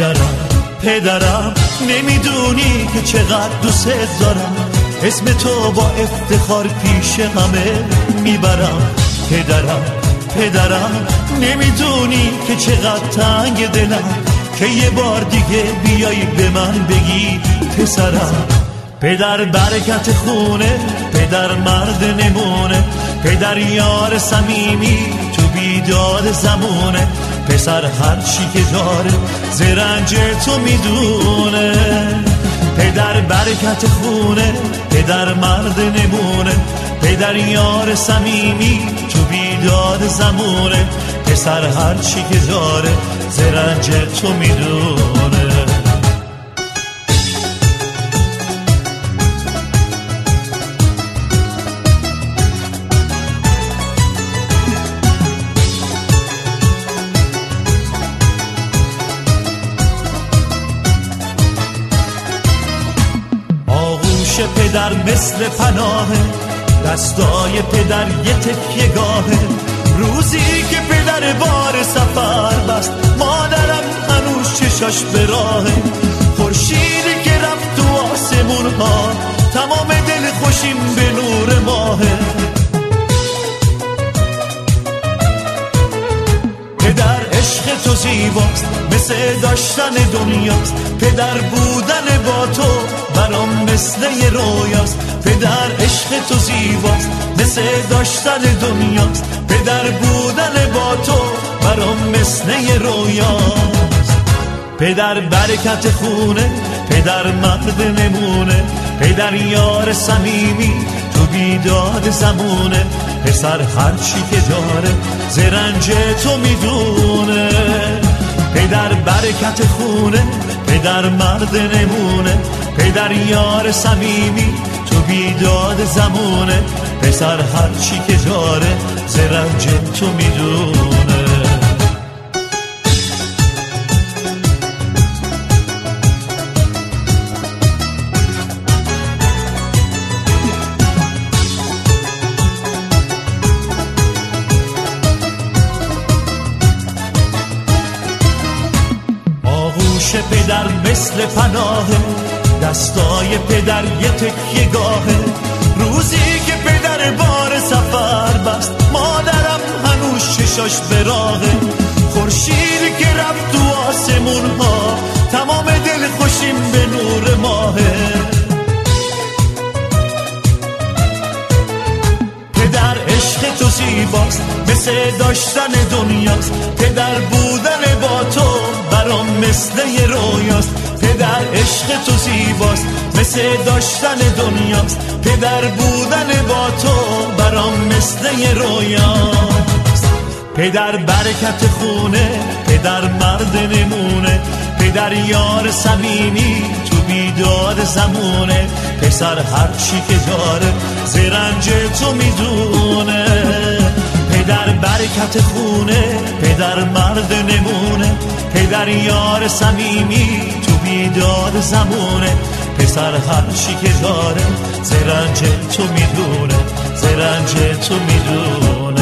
پدرم نمیدونی که چقدر دوست دارم، اسم تو با افتخار پیش همه میبرم. پدرم نمیدونی که چقدر تنگ دلم، که یه بار دیگه بیایی به من بگی پسرم. پدر برکت خونه، پدر مرد نمونه، پدر یار صمیمی تو بیداد زمونه، پسر هر چی که داره زرنج تو میدونه. پدر برکت خونه، پدر مرد نمونه، پدر یار صمیمی تو بیداد زمونه، پسر هر چی که داره زرنج تو میدونه. پدر مثل پناهه، دستای پدر یه تکیه گاهه، روزی که پدر بار سفر بست مادرم هنوز چشاش به راهه، خورشیدی که رفت تو آسمون ها تمام دل خوشیم به نور ماهه. پدر عشق تو زیباست مثل داشتن دنیاست، پدر بودن با تو برام مثل یه رویاست. پدر عشق تو زیباست مثل داشتن دنیاست، پدر بودن با تو برام مثل یه رویاست. پدر برکت خونه، پدر مرد نمونه، پدر یار صمیمی تو بیداد زمونه، پسر هر چی که داره زرنج تو میدونه. پدر برکت خونه، پدر مرد نمونه، پدر یار صمیمی تو بیداد زمونه، پسر هر چی که داره زرنج تو میدونه. پدر مثل پناهه، دستای پدر یه تکیه گاهه، روزی که پدر بار سفر بست مادرم هنوز چشاش به راهه، خورشیدی که رفت تو آسمون ها تمام دل خوشیم به نور ماهه. پدر عشق تو زیباست مثل داشتن دنیاست، پدر بودن با تو برام مثل یه رویاست. پدر عشق تو زیباست مثل داشتن دنیاست، پدر بودن با تو برام مثل یه رویاست. پدر برکت خونه، پدر مرد نمونه، پدر یار صمیمی تو بیداد زمونه، پسر هر چی که داره زرنج تو میدونه. پدر برکت خونه، پدر مرد نمونه، پدر یار صمیمی تو بیداد زمونه، پسر هر چی که داره زرنج تو میدونه، زرنج تو میدونه.